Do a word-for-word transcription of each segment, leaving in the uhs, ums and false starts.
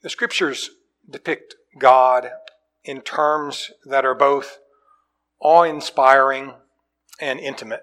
The Scriptures depict God in terms that are both awe-inspiring and intimate.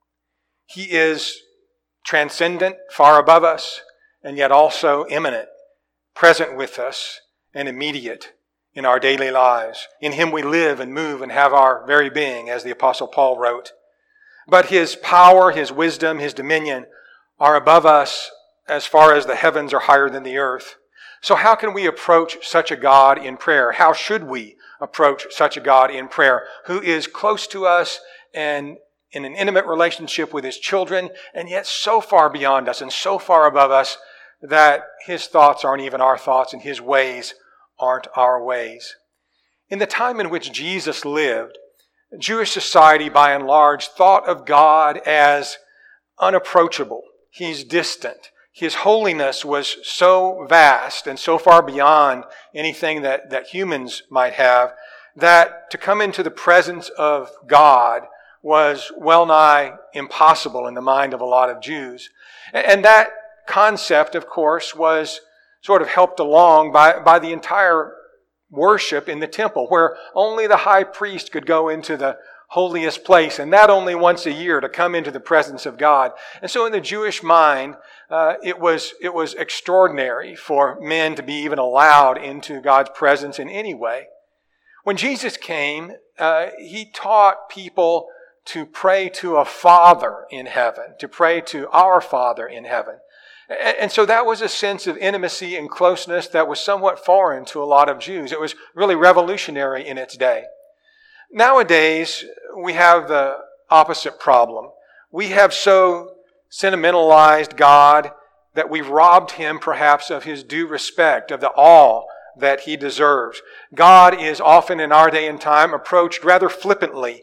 He is transcendent, far above us, and yet also immanent, present with us, and immediate in our daily lives. In Him we live and move and have our very being, as the Apostle Paul wrote. But His power, His wisdom, His dominion are above us as far as the heavens are higher than the earth. So how can we approach such a God in prayer? How should we approach such a God in prayer, who is close to us and in an intimate relationship with His children, and yet so far beyond us and so far above us that His thoughts aren't even our thoughts and His ways aren't our ways? In the time in which Jesus lived, Jewish society by and large thought of God as unapproachable. He's distant. His holiness was so vast and so far beyond anything that, that humans might have, that to come into the presence of God was well nigh impossible in the mind of a lot of Jews. And that concept, of course, was sort of helped along by, by the entire worship in the temple, where only the high priest could go into the holiest place, and that only once a year, to come into the presence of God. And so in the Jewish mind, uh, it was it was extraordinary for men to be even allowed into God's presence in any way. When Jesus came, uh, He taught people to pray to a Father in heaven, to pray to our Father in heaven. And, and so that was a sense of intimacy and closeness that was somewhat foreign to a lot of Jews. It was really revolutionary in its day. Nowadays, we have the opposite problem. We have so sentimentalized God that we've robbed Him perhaps of His due respect, of the awe that He deserves. God is often in our day and time approached rather flippantly.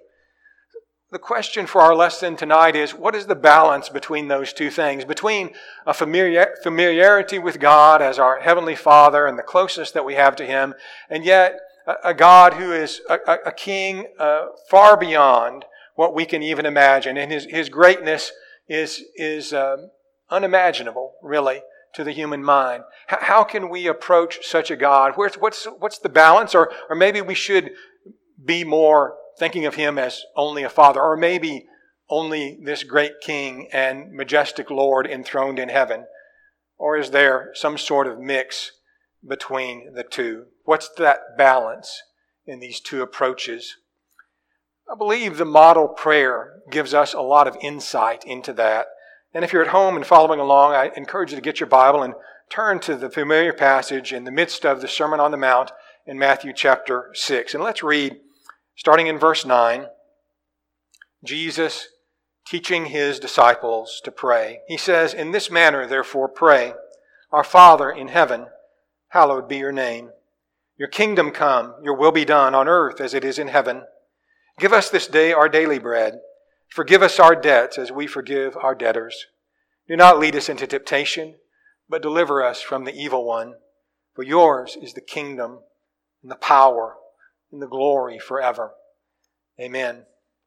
The question for our lesson tonight is, what is the balance between those two things? Between a familiar, familiarity with God as our Heavenly Father and the closeness that we have to Him, and yet a God who is a, a king uh, far beyond what we can even imagine. And His, his greatness is, is um, unimaginable, really, to the human mind. H- how can we approach such a God? Where's, what's, what's the balance? Or, or maybe we should be more thinking of Him as only a Father, or maybe only this great King and majestic Lord enthroned in heaven. Or is there some sort of mix between the two? What's that balance in these two approaches? I believe the model prayer gives us a lot of insight into that. And if you're at home and following along, I encourage you to get your Bible and turn to the familiar passage in the midst of the Sermon on the Mount in Matthew chapter six. And let's read, starting in verse nine, Jesus teaching His disciples to pray. He says, "In this manner, therefore, pray, Our Father in heaven, hallowed be your name. Your kingdom come, your will be done on earth as it is in heaven. Give us this day our daily bread. Forgive us our debts as we forgive our debtors. Do not lead us into temptation, but deliver us from the evil one. For yours is the kingdom and the power and the glory forever. Amen."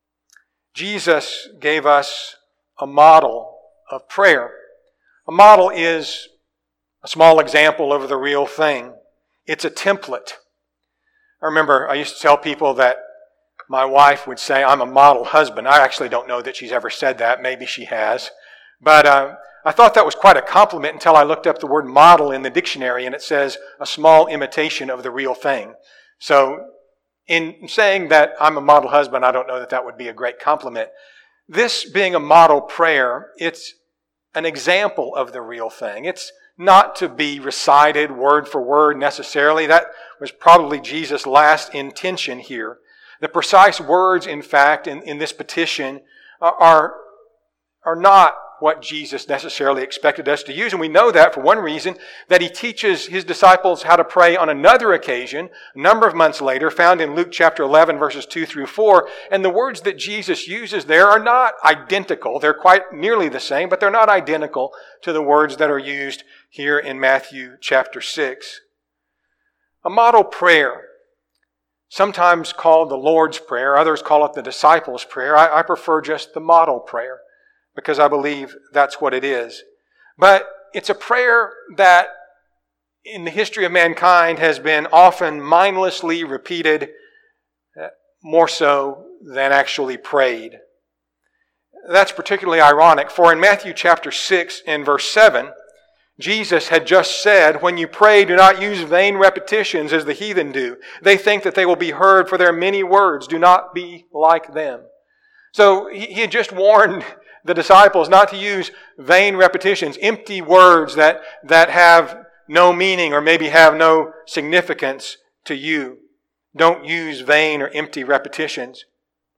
Jesus gave us a model of prayer. A model is a small example of the real thing. It's a template. I remember I used to tell people that my wife would say, "I'm a model husband." I actually don't know that she's ever said that. Maybe she has. But uh, I thought that was quite a compliment until I looked up the word model in the dictionary, and it says a small imitation of the real thing. So in saying that I'm a model husband, I don't know that that would be a great compliment. This being a model prayer, it's an example of the real thing. It's not to be recited word for word necessarily. That was probably Jesus' last intention here. The precise words, in fact, in, in this petition are, are not what Jesus necessarily expected us to use. And we know that for one reason, that He teaches His disciples how to pray on another occasion, a number of months later, found in Luke chapter eleven, verses two through four. And the words that Jesus uses there are not identical. They're quite nearly the same, but they're not identical to the words that are used here in Matthew chapter six. A model prayer, sometimes called the Lord's Prayer, others call it the disciples' prayer. I, I prefer just the model prayer, because I believe that's what it is. But it's a prayer that in the history of mankind has been often mindlessly repeated, more so than actually prayed. That's particularly ironic, for in Matthew chapter six and verse seven, Jesus had just said, when you pray, do not use vain repetitions as the heathen do. They think that they will be heard for their many words. Do not be like them. So he had just warned the disciples not to use vain repetitions, empty words that, that have no meaning or maybe have no significance to you. Don't use vain or empty repetitions.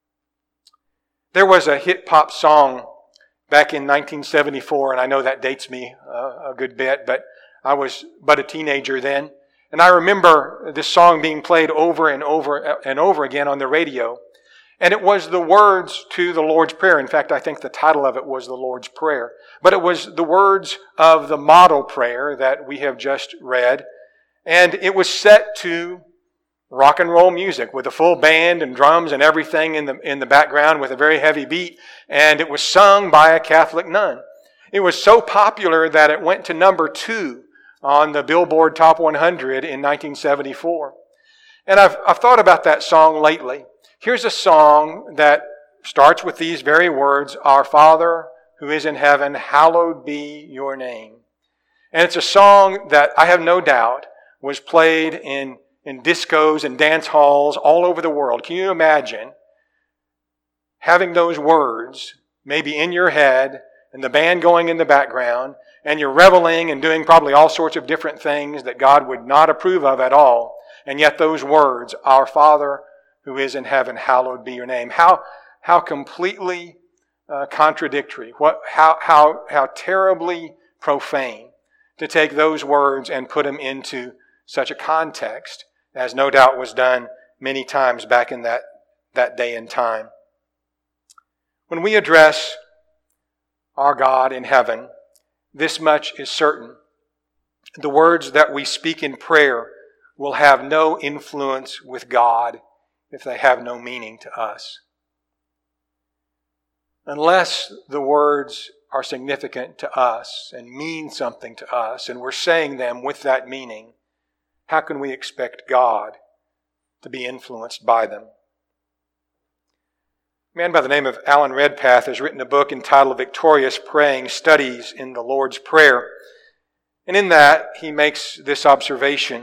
There was a hip hop song back in nineteen seventy-four, and I know that dates me uh, a good bit, but I was but a teenager then. And I remember this song being played over and over and over again on the radio. And it was the words to the Lord's Prayer. In fact, I think the title of it was the Lord's Prayer. But it was the words of the model prayer that we have just read. And it was set to rock and roll music with a full band and drums and everything in the in the background with a very heavy beat. And it was sung by a Catholic nun. It was so popular that it went to number two on the Billboard Top one hundred in nineteen seventy-four. And I've, I've thought about that song lately. Here's a song that starts with these very words, Our Father who is in heaven, hallowed be your name. And it's a song that I have no doubt was played in, in discos and dance halls all over the world. Can you imagine having those words maybe in your head and the band going in the background and you're reveling and doing probably all sorts of different things that God would not approve of at all. And yet those words, Our Father who is in heaven, hallowed be your name. How how completely uh, contradictory. What how how how terribly profane to take those words and put them into such a context, as no doubt was done many times back in that, that day and time. When we address our God in heaven, this much is certain. The words that we speak in prayer will have no influence with God if they have no meaning to us. Unless the words are significant to us and mean something to us, and we're saying them with that meaning, how can we expect God to be influenced by them? A man by the name of Alan Redpath has written a book entitled Victorious Praying, Studies in the Lord's Prayer. And in that, he makes this observation.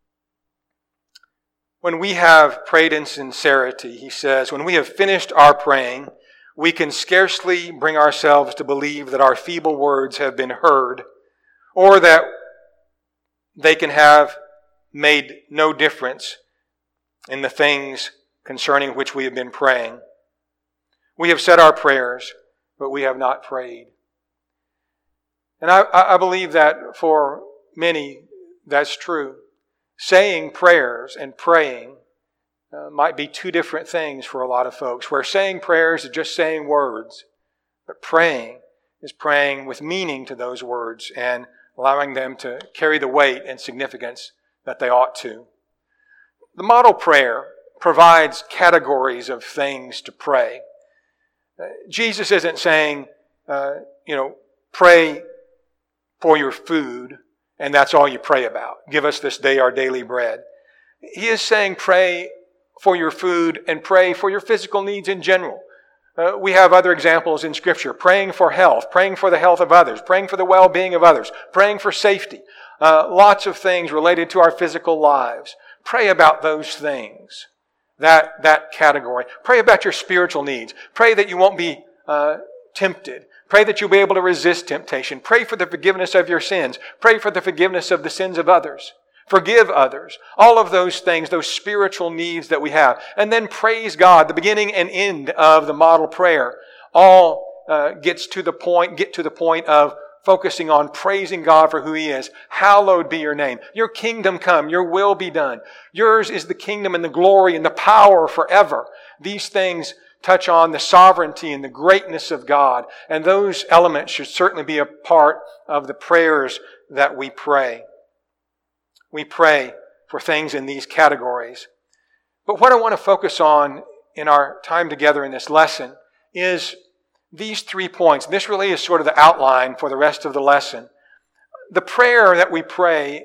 When we have prayed in sincerity, he says, when we have finished our praying, we can scarcely bring ourselves to believe that our feeble words have been heard, or that they can have made no difference in the things concerning which we have been praying. We have said our prayers, but we have not prayed. And I, I believe that for many, that's true. Saying prayers and praying uh, might be two different things for a lot of folks, where saying prayers is just saying words, but praying is praying with meaning to those words and allowing them to carry the weight and significance that they ought to. The model prayer provides categories of things to pray. Uh, Jesus isn't saying, uh, you know, pray for your food, and that's all you pray about. Give us this day our daily bread. He is saying pray for your food and pray for your physical needs in general. Uh, we have other examples in Scripture. Praying for health, praying for the health of others, praying for the well-being of others, praying for safety. Uh, lots of things related to our physical lives. Pray about those things. That, that category. Pray about your spiritual needs. Pray that you won't be uh, tempted. Pray that you'll be able to resist temptation. Pray for the forgiveness of your sins. Pray for the forgiveness of the sins of others. Forgive others. All of those things, those spiritual needs that we have. And then praise God, the beginning and end of the model prayer, all uh, gets to the point, get to the point of focusing on praising God for who He is. Hallowed be your name. Your kingdom come. Your will be done. Yours is the kingdom and the glory and the power forever. These things touch on the sovereignty and the greatness of God. And those elements should certainly be a part of the prayers that we pray. We pray for things in these categories. But what I want to focus on in our time together in this lesson is these three points. This really is sort of the outline for the rest of the lesson. The prayer that we pray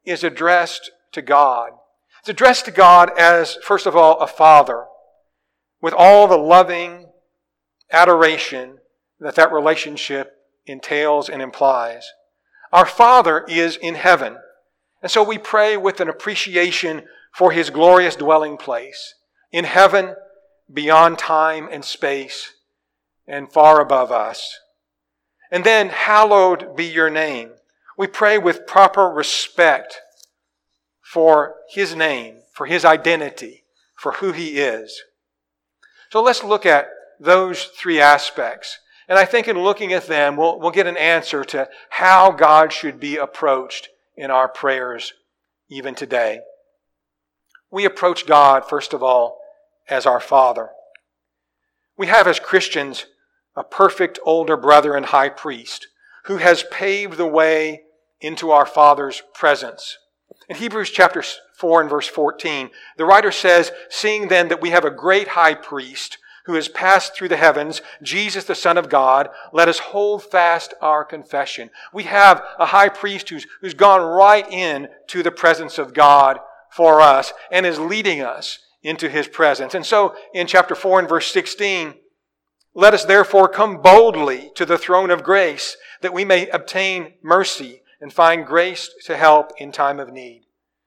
is addressed to God. It's addressed to God as, first of all, a father, with all the loving adoration that that relationship entails and implies. Our Father is in heaven, and so we pray with an appreciation for His glorious dwelling place, in heaven, beyond time and space, and far above us. And then, hallowed be your name. We pray with proper respect for His name, for His identity, for who He is. So let's look at those three aspects. And I think in looking at them, we'll, we'll get an answer to how God should be approached in our prayers even today. We approach God, first of all, as our Father. We have as Christians a perfect older brother and high priest who has paved the way into our Father's presence. In Hebrews chapter four and verse fourteen, the writer says, "Seeing then that we have a great high priest who has passed through the heavens, Jesus the Son of God, let us hold fast our confession." We have a high priest who's, who's gone right in to the presence of God for us and is leading us into His presence. And so in chapter four and verse sixteen, "Let us therefore come boldly to the throne of grace, that we may obtain mercy and find grace to help in time of need."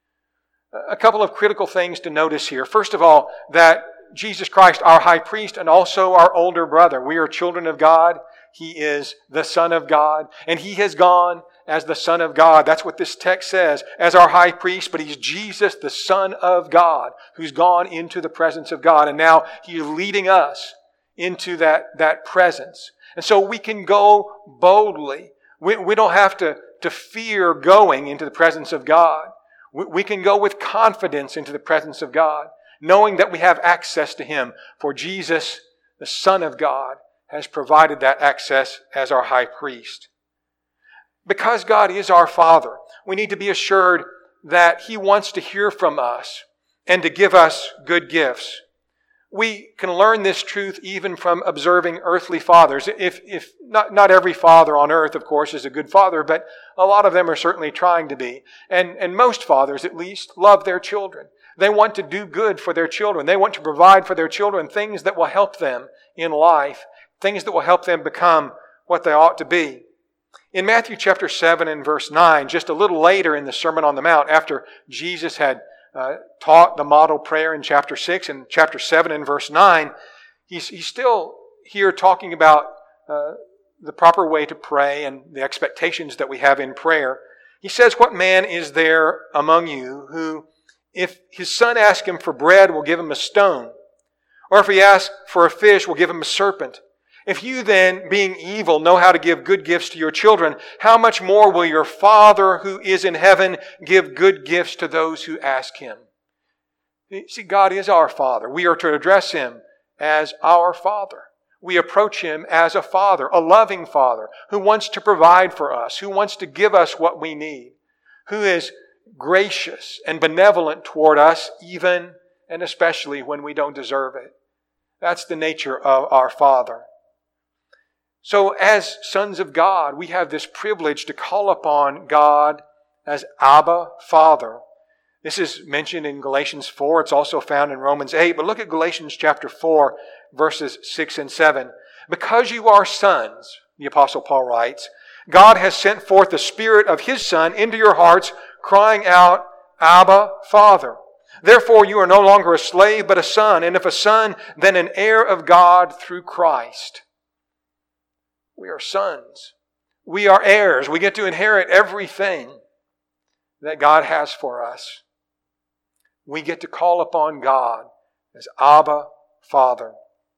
A couple of critical things to notice here. First of all, that Jesus Christ, our high priest, and also our older brother. We are children of God. He is the Son of God. And He has gone as the Son of God. That's what this text says, as our high priest. But He's Jesus, the Son of God, who's gone into the presence of God. And now He's leading us into that, that presence. And so we can go boldly. We, we don't have to, to fear going into the presence of God. We, we can go with confidence into the presence of God, knowing that we have access to Him. For Jesus, the Son of God, has provided that access as our high priest. Because God is our Father, we need to be assured that He wants to hear from us and to give us good gifts. We can learn this truth even from observing earthly fathers. If, if not, not every father on earth, of course, is a good father, but a lot of them are certainly trying to be. And, and most fathers, at least, love their children. They want to do good for their children. They want to provide for their children things that will help them in life, things that will help them become what they ought to be. In Matthew chapter seven and verse nine, just a little later in the Sermon on the Mount, after Jesus had uh, taught the model prayer in chapter six and chapter seven and verse nine, he's, he's still here talking about uh, the proper way to pray and the expectations that we have in prayer. He says, "What man is there among you who, if his son asks him for bread, will give him a stone? Or if he asks for a fish, will give him a serpent? If you then, being evil, know how to give good gifts to your children, how much more will your Father who is in heaven give good gifts to those who ask Him?" See, God is our Father. We are to address Him as our Father. We approach Him as a Father, a loving Father, who wants to provide for us, who wants to give us what we need, who is gracious and benevolent toward us, even and especially when we don't deserve it. That's the nature of our Father. So as sons of God, we have this privilege to call upon God as Abba, Father. This is mentioned in Galatians four. It's also found in Romans eight. But look at Galatians chapter four, verses six and seven. "Because you are sons," the Apostle Paul writes, "God has sent forth the Spirit of His Son into your hearts, crying out, 'Abba, Father.' Therefore you are no longer a slave, but a son. And if a son, then an heir of God through Christ." We are sons. We are heirs. We get to inherit everything that God has for us. We get to call upon God as Abba, Father.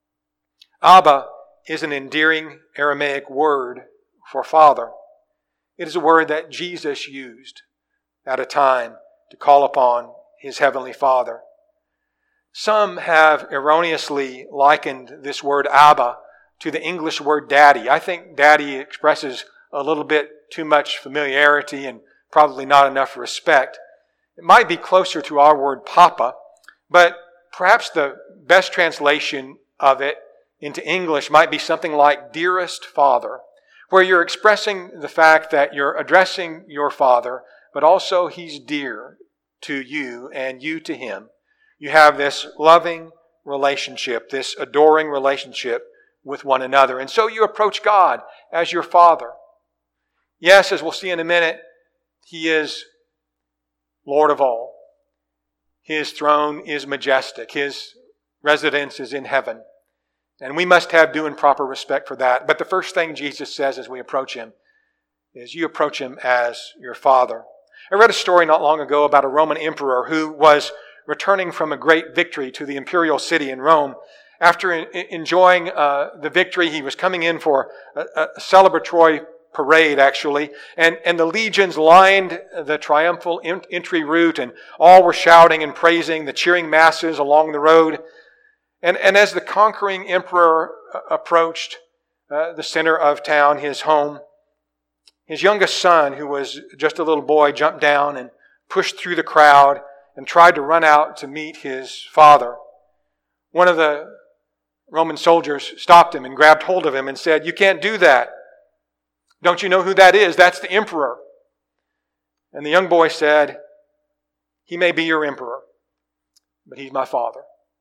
Abba is an endearing Aramaic word for father. It is a word that Jesus used at a time to call upon His Heavenly Father. Some have erroneously likened this word Abba to the English word daddy. I think daddy expresses a little bit too much familiarity and probably not enough respect. It might be closer to our word papa, but perhaps the best translation of it into English might be something like dearest father, where you're expressing the fact that you're addressing your father but also He's dear to you and you to Him. You have this loving relationship, this adoring relationship with one another. And so you approach God as your Father. Yes, as we'll see in a minute, He is Lord of all. His throne is majestic. His residence is in heaven. And we must have due and proper respect for that. But the first thing Jesus says as we approach Him is you approach Him as your Father. I read a story not long ago about a Roman emperor who was returning from a great victory to the imperial city in Rome. After enjoying uh, the victory, he was coming in for a, a celebratory parade, actually, and, and the legions lined the triumphal entry route, and all were shouting and praising, the cheering masses along the road. And, and as the conquering emperor approached uh, the center of town, his home, his youngest son, who was just a little boy, jumped down and pushed through the crowd and tried to run out to meet his father. One of the Roman soldiers stopped him and grabbed hold of him and said, "You can't do that. Don't you know who that is? That's the emperor." And the young boy said, "He may be your emperor, but he's my father."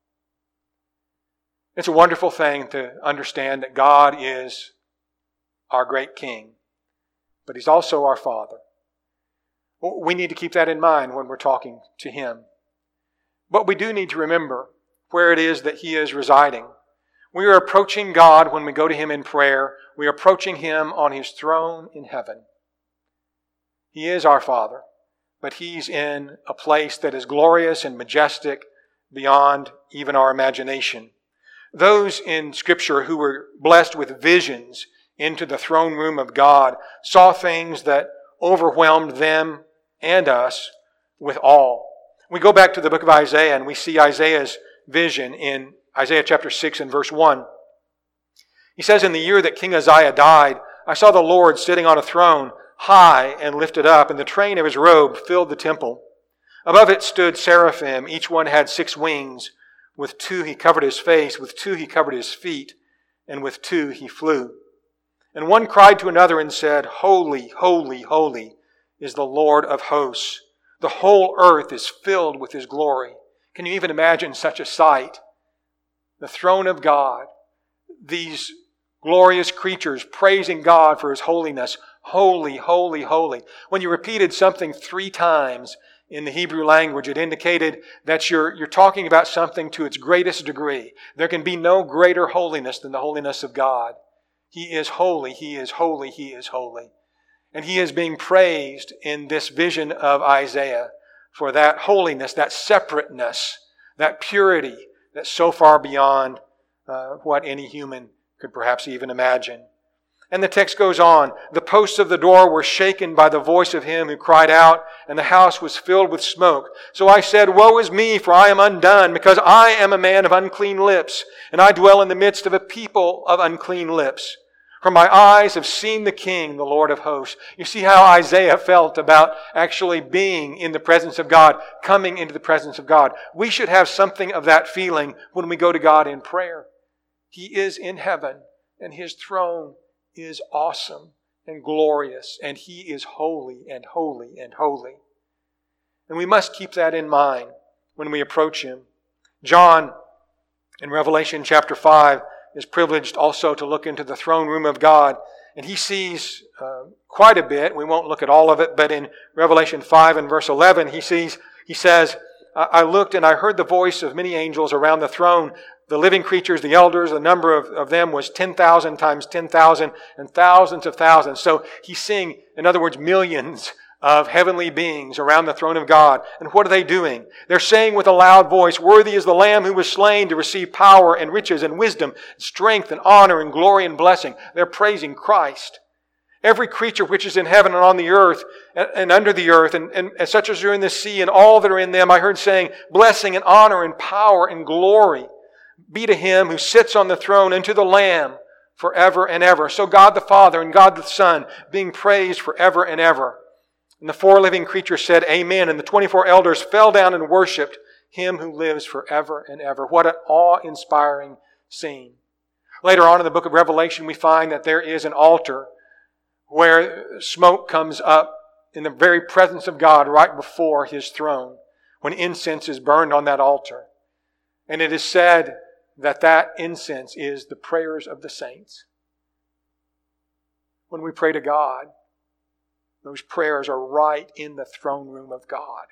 It's a wonderful thing to understand that God is our great King, but He's also our Father. We need to keep that in mind when we're talking to Him. But we do need to remember where it is that He is residing. We are approaching God when we go to Him in prayer. We are approaching Him on His throne in heaven. He is our Father, but He's in a place that is glorious and majestic beyond even our imagination. Those in Scripture who were blessed with visions into the throne room of God saw things that overwhelmed them and us with awe. We go back to the book of Isaiah and we see Isaiah's vision in Isaiah chapter six and verse one. He says, "In the year that King Uzziah died, I saw the Lord sitting on a throne, high and lifted up, and the train of His robe filled the temple. Above it stood seraphim. Each one had six wings. With two He covered His face, with two He covered His feet, and with two He flew. And one cried to another and said, 'Holy, holy, holy is the Lord of hosts. The whole earth is filled with His glory.'" Can you even imagine such a sight? The throne of God, these glorious creatures praising God for His holiness. Holy, holy, holy. When you repeated something three times in the Hebrew language, it indicated that you're, you're talking about something to its greatest degree. There can be no greater holiness than the holiness of God. He is holy, He is holy, He is holy. And He is being praised in this vision of Isaiah for that holiness, that separateness, that purity that's so far beyond uh, what any human could perhaps even imagine. And the text goes on, "The posts of the door were shaken by the voice of Him who cried out, and the house was filled with smoke. So I said, 'Woe is me, for I am undone, because I am a man of unclean lips, and I dwell in the midst of a people of unclean lips. For my eyes have seen the King, the Lord of hosts.'" You see how Isaiah felt about actually being in the presence of God, coming into the presence of God. We should have something of that feeling when we go to God in prayer. He is in heaven, and His throne is awesome and glorious, and He is holy and holy and holy. And we must keep that in mind when we approach Him. John, in Revelation chapter five, is privileged also to look into the throne room of God, and he sees uh, quite a bit. We won't look at all of it, but in Revelation five and verse eleven, he sees, he says, "I looked and I heard the voice of many angels around the throne, the living creatures, the elders. The number of, of them was ten thousand times ten thousand and thousands of thousands." So he's seeing, in other words, millions of heavenly beings around the throne of God. And what are they doing? They're saying with a loud voice, "Worthy is the Lamb who was slain to receive power and riches and wisdom, strength and honor and glory and blessing." They're praising Christ. Every creature which is in heaven and on the earth and, and under the earth, and, and, and such as are in the sea and all that are in them, I heard saying, "Blessing and honor and power and glory be to Him who sits on the throne and to the Lamb forever and ever." So God the Father and God the Son being praised forever and ever. And the four living creatures said, "Amen." And the twenty-four elders fell down and worshipped Him who lives forever and ever. What an awe-inspiring scene. Later on in the book of Revelation, we find that there is an altar where smoke comes up in the very presence of God right before His throne when incense is burned on that altar. And it is said that that incense is the prayers of the saints. When we pray to God, those prayers are right in the throne room of God.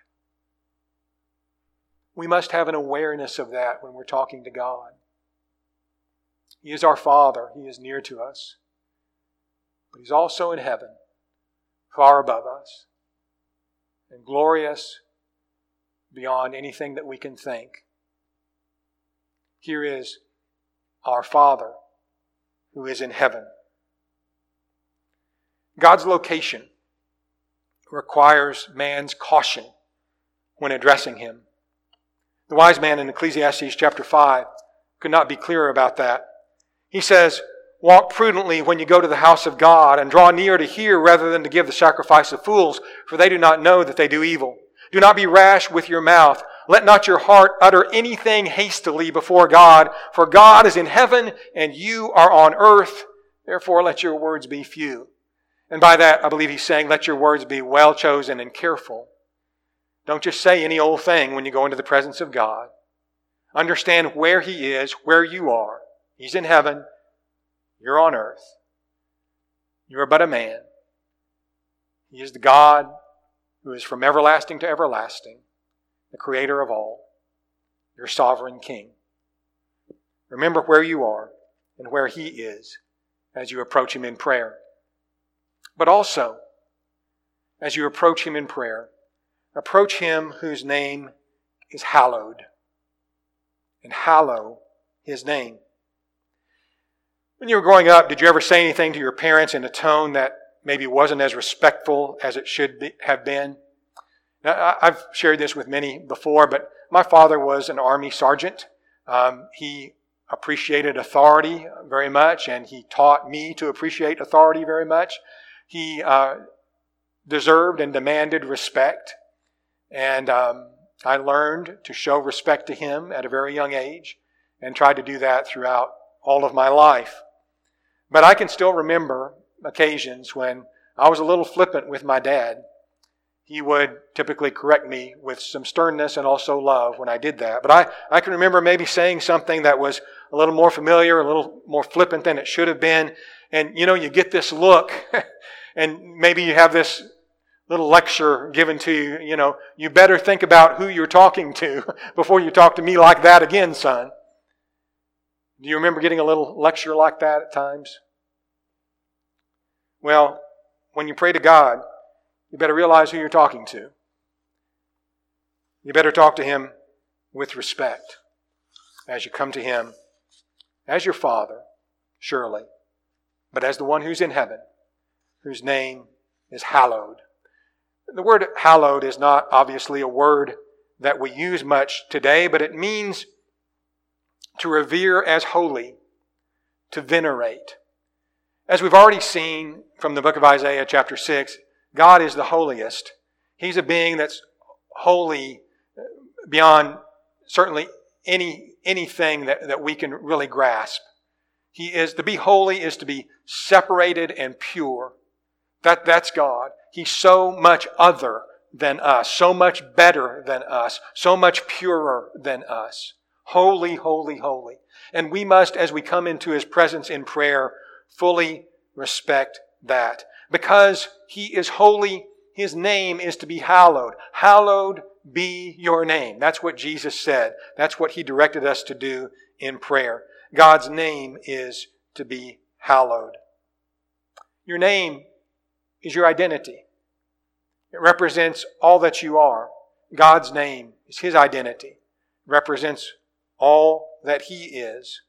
We must have an awareness of that when we're talking to God. He is our Father. He is near to us. But He's also in heaven, far above us, and glorious beyond anything that we can think. Here is our Father who is in heaven. God's location requires man's caution when addressing Him. The wise man in Ecclesiastes chapter five could not be clearer about that. He says, "Walk prudently when you go to the house of God, and draw near to hear rather than to give the sacrifice of fools, for they do not know that they do evil. Do not be rash with your mouth. Let not your heart utter anything hastily before God, for God is in heaven and you are on earth. Therefore let your words be few." And by that, I believe he's saying, let your words be well chosen and careful. Don't just say any old thing when you go into the presence of God. Understand where He is, where you are. He's in heaven. You're on earth. You are but a man. He is the God who is from everlasting to everlasting, the Creator of all, your sovereign King. Remember where you are and where He is as you approach Him in prayer. But also, as you approach Him in prayer, approach Him whose name is hallowed, and hallow His name. When you were growing up, did you ever say anything to your parents in a tone that maybe wasn't as respectful as it should be, have been? Now, I've shared this with many before, but my father was an Army sergeant. Um, he appreciated authority very much, and he taught me to appreciate authority very much. He uh, deserved and demanded respect, and um, I learned to show respect to him at a very young age and tried to do that throughout all of my life. But I can still remember occasions when I was a little flippant with my dad. He would typically correct me with some sternness and also love when I did that. But I, I can remember maybe saying something that was a little more familiar, a little more flippant than it should have been. And, you know, you get this look and maybe you have this little lecture given to you, you know, you better think about who you're talking to before you talk to me like that again, son. Do you remember getting a little lecture like that at times? Well, when you pray to God, you better realize who you're talking to. You better talk to Him with respect as you come to Him as your Father, surely, but as the one who's in heaven, whose name is hallowed. The word hallowed is not obviously a word that we use much today, but it means to revere as holy, to venerate. As we've already seen from the book of Isaiah chapter six, God is the holiest. He's a being that's holy beyond certainly any anything that, that we can really grasp. He is to be holy is to be separated and pure. That, that's God. He's so much other than us, so much better than us, so much purer than us. Holy, holy, holy. And we must, as we come into His presence in prayer, fully respect that. Because He is holy, His name is to be hallowed. Hallowed be your name. That's what Jesus said. That's what He directed us to do in prayer. God's name is to be hallowed. Your name is your identity. It represents all that you are. God's name is His identity. It represents all that He is.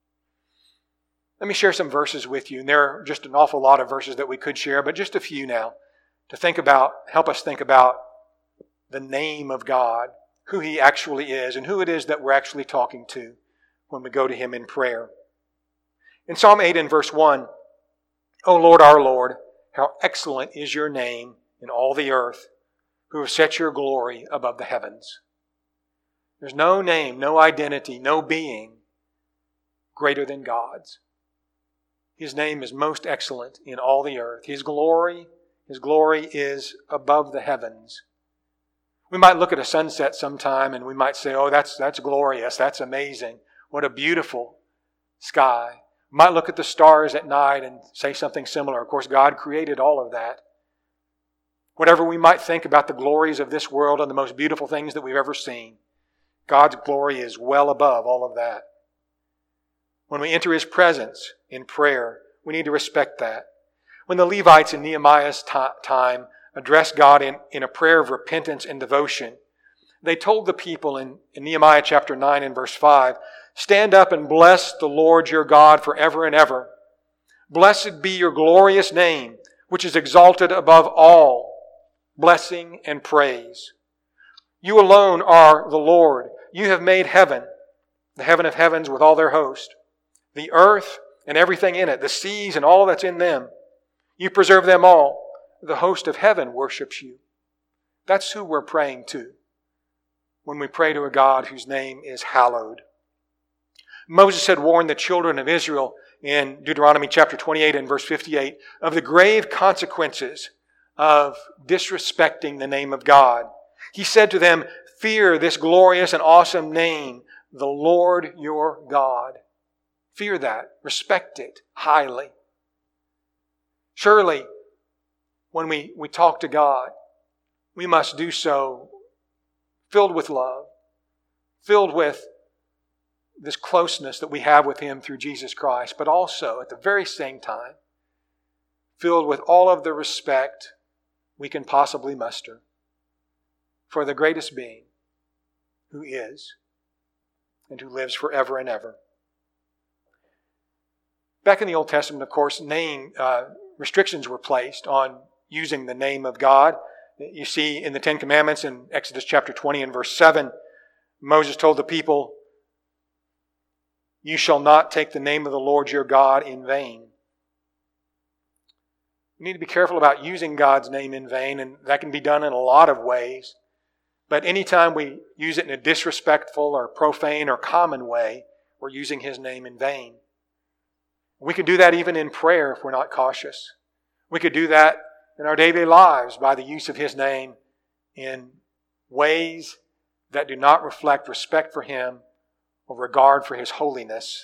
Let me share some verses with you. And there are just an awful lot of verses that we could share, but just a few now to think about, help us think about the name of God, who He actually is, and who it is that we're actually talking to when we go to Him in prayer. In Psalm eight and verse one, O Lord, our Lord, how excellent is your name in all the earth, who have set your glory above the heavens. There's no name, no identity, no being greater than God's. His name is most excellent in all the earth. His glory, His glory is above the heavens. We might look at a sunset sometime and we might say, oh, that's, that's glorious. That's amazing. What a beautiful sky. We might look at the stars at night and say something similar. Of course, God created all of that. Whatever we might think about the glories of this world and the most beautiful things that we've ever seen, God's glory is well above all of that. When we enter His presence in prayer, we need to respect that. When the Levites in Nehemiah's t- time addressed God in, in a prayer of repentance and devotion, they told the people in, in Nehemiah chapter nine and verse five, stand up and bless the Lord your God forever and ever. Blessed be your glorious name, which is exalted above all blessing and praise. You alone are the Lord. You have made heaven, the heaven of heavens with all their host, the earth and everything in it, the seas and all that's in them. You preserve them all. The host of heaven worships you. That's who we're praying to when we pray to a God whose name is hallowed. Moses had warned the children of Israel in Deuteronomy chapter twenty-eight and verse fifty-eight of the grave consequences of disrespecting the name of God. He said to them, fear this glorious and awesome name, the Lord your God. Fear that. Respect it highly. Surely, when we, we talk to God, we must do so filled with love, filled with this closeness that we have with Him through Jesus Christ, but also at the very same time, filled with all of the respect we can possibly muster for the greatest being who is and who lives forever and ever. Back in the Old Testament, of course, name uh, restrictions were placed on using the name of God. You see in the Ten Commandments in Exodus chapter twenty and verse seven, Moses told the people, you shall not take the name of the Lord your God in vain. We need to be careful about using God's name in vain, and that can be done in a lot of ways. But anytime we use it in a disrespectful or profane or common way, we're using His name in vain. We could do that even in prayer if we're not cautious. We could do that in our daily lives by the use of His name in ways that do not reflect respect for Him or regard for His holiness.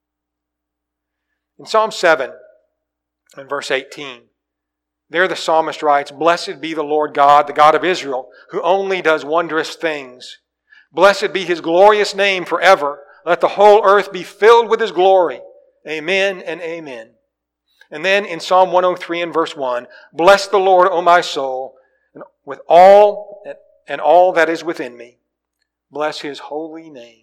In Psalm seven and verse eighteen, there the psalmist writes, blessed be the Lord God, the God of Israel, who only does wondrous things. Blessed be His glorious name forever. Let the whole earth be filled with His glory. Amen and amen. And then in Psalm one oh three and verse one, bless the Lord, O my soul, and with all and all that is within me. Bless His holy name.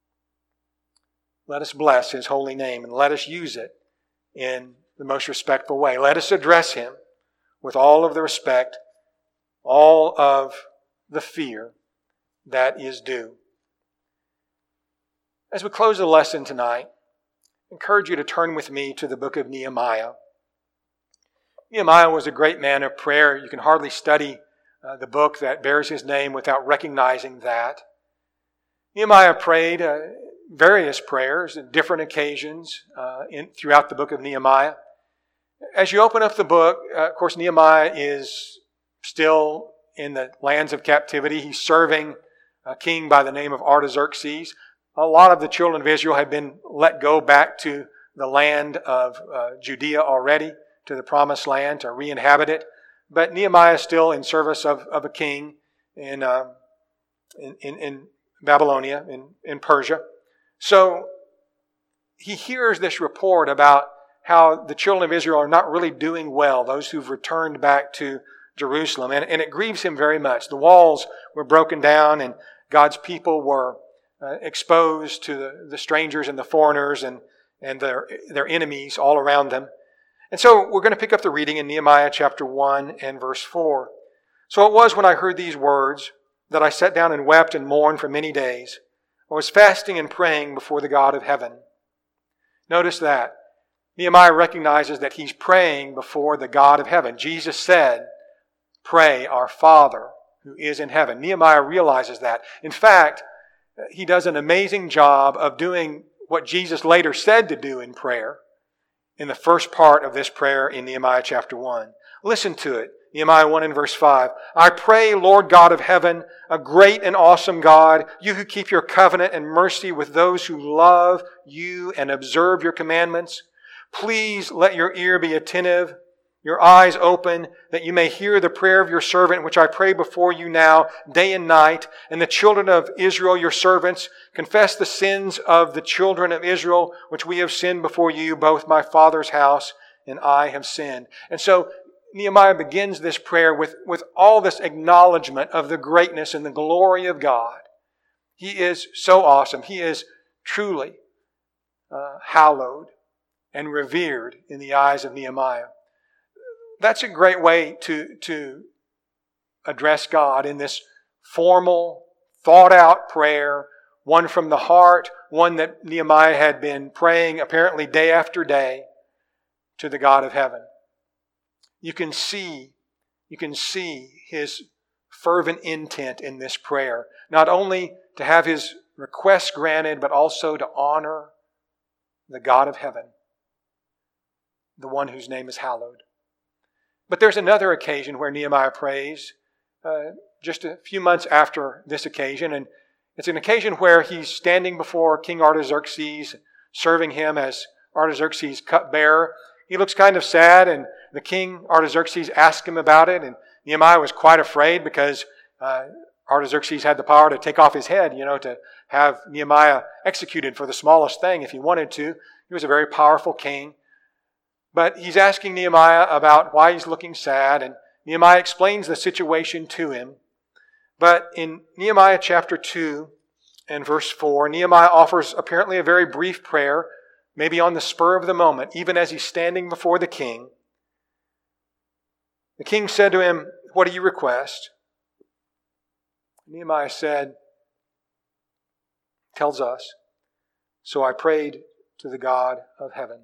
Let us bless His holy name and let us use it in the most respectful way. Let us address Him with all of the respect, all of the fear that is due. As we close the lesson tonight, I encourage you to turn with me to the book of Nehemiah. Nehemiah was a great man of prayer. You can hardly study uh, the book that bears his name without recognizing that. Nehemiah prayed uh, various prayers at different occasions uh, in, throughout the book of Nehemiah. As you open up the book, uh, of course, Nehemiah is still in the lands of captivity. He's serving a king by the name of Artaxerxes. A lot of the children of Israel had been let go back to the land of uh, Judea already, to the promised land, to re-inhabit it. But Nehemiah is still in service of, of a king in, uh, in, in, in Babylonia, in, in Persia. So he hears this report about how the children of Israel are not really doing well, those who've returned back to Jerusalem. And, and it grieves him very much. The walls were broken down and God's people were uh, exposed to the, the strangers and the foreigners and, and their, their enemies all around them. And so we're going to pick up the reading in Nehemiah chapter one and verse four. So it was when I heard these words that I sat down and wept and mourned for many days. I was fasting and praying before the God of heaven. Notice that. Nehemiah recognizes that he's praying before the God of heaven. Jesus said, pray, our Father who is in heaven. Nehemiah realizes that. In fact, he does an amazing job of doing what Jesus later said to do in prayer in the first part of this prayer in Nehemiah chapter one. Listen to it Nehemiah one and verse five. I pray, Lord God of heaven, a great and awesome God, you who keep your covenant and mercy with those who love you and observe your commandments, please let your ear be attentive, your eyes open, that you may hear the prayer of your servant, which I pray before you now, day and night. And the children of Israel, your servants, confess the sins of the children of Israel, which we have sinned before you, both my father's house and I have sinned. And so Nehemiah begins this prayer with, with all this acknowledgement of the greatness and the glory of God. He is so awesome. He is truly uh, hallowed and revered in the eyes of Nehemiah. That's a great way to, to address God in this formal, thought-out prayer, one from the heart, one that Nehemiah had been praying apparently day after day to the God of heaven. You can see, you can see his fervent intent in this prayer, not only to have his requests granted, but also to honor the God of heaven, the one whose name is hallowed. But there's another occasion where Nehemiah prays, uh, just a few months after this occasion, and it's an occasion where he's standing before King Artaxerxes, serving him as Artaxerxes' cupbearer. He looks kind of sad, and the king, Artaxerxes, asked him about it, and Nehemiah was quite afraid because uh, Artaxerxes had the power to take off his head, you know, to have Nehemiah executed for the smallest thing if he wanted to. He was a very powerful king. But he's asking Nehemiah about why he's looking sad, and Nehemiah explains the situation to him. But in Nehemiah chapter two and verse four, Nehemiah offers apparently a very brief prayer, maybe on the spur of the moment, even as he's standing before the king. The king said to him, "What do you request?" Nehemiah said, tells us, "So I prayed to the God of heaven."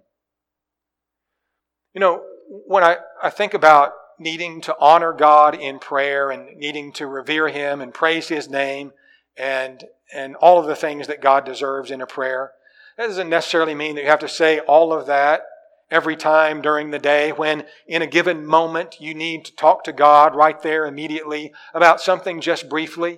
You know, when I, I think about needing to honor God in prayer and needing to revere Him and praise His name and, and all of the things that God deserves in a prayer, that doesn't necessarily mean that you have to say all of that every time during the day when in a given moment you need to talk to God right there immediately about something just briefly.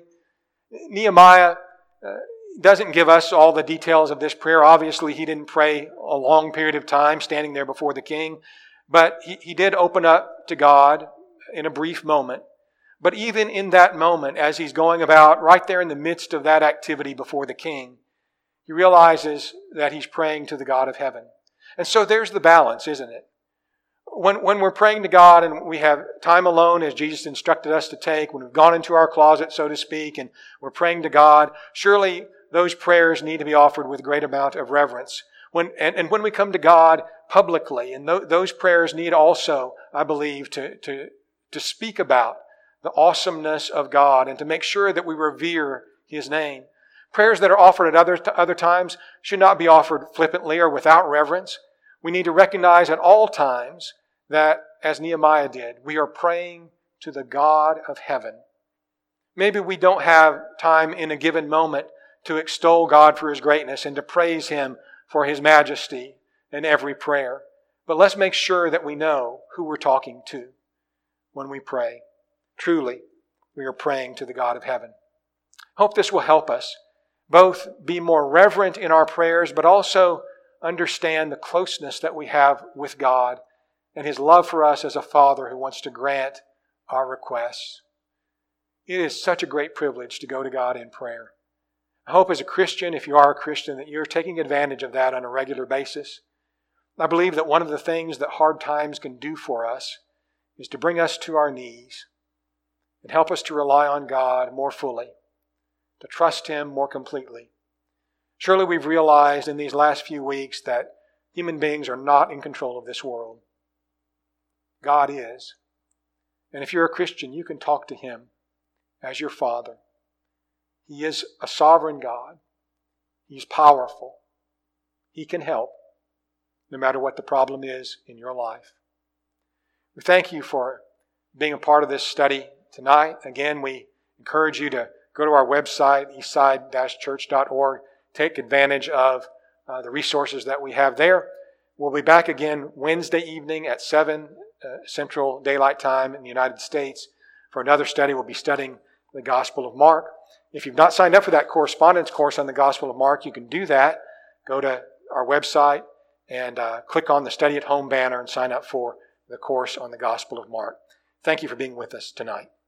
Nehemiah uh, doesn't give us all the details of this prayer. Obviously, he didn't pray a long period of time standing there before the king. But he, he did open up to God in a brief moment. But even in that moment, as he's going about right there in the midst of that activity before the king, he realizes that he's praying to the God of heaven. And so there's the balance, isn't it? When, when we're praying to God and we have time alone, as Jesus instructed us to take, when we've gone into our closet, so to speak, and we're praying to God, surely those prayers need to be offered with a great amount of reverence. When, and, and when we come to God publicly, and th- those prayers need also, I believe, to, to, to speak about the awesomeness of God and to make sure that we revere His name. Prayers that are offered at other, other times should not be offered flippantly or without reverence. We need to recognize at all times that, as Nehemiah did, we are praying to the God of heaven. Maybe we don't have time in a given moment to extol God for His greatness and to praise Him for His majesty in every prayer. But let's make sure that we know who we're talking to when we pray. Truly, we are praying to the God of heaven. Hope this will help us both be more reverent in our prayers, but also understand the closeness that we have with God and His love for us as a Father who wants to grant our requests. It is such a great privilege to go to God in prayer. I hope as a Christian, if you are a Christian, that you're taking advantage of that on a regular basis. I believe that one of the things that hard times can do for us is to bring us to our knees and help us to rely on God more fully, to trust Him more completely. Surely we've realized in these last few weeks that human beings are not in control of this world. God is. And if you're a Christian, you can talk to Him as your Father. He is a sovereign God. He's powerful. He can help, no matter what the problem is in your life. We thank you for being a part of this study tonight. Again, we encourage you to go to our website, eastside dash church dot org. Take advantage of uh, the resources that we have there. We'll be back again Wednesday evening at seven uh, Central Daylight Time in the United States. For another study, we'll be studying the Gospel of Mark. If you've not signed up for that correspondence course on the Gospel of Mark, you can do that. Go to our website and uh, click on the Study at Home banner and sign up for the course on the Gospel of Mark. Thank you for being with us tonight.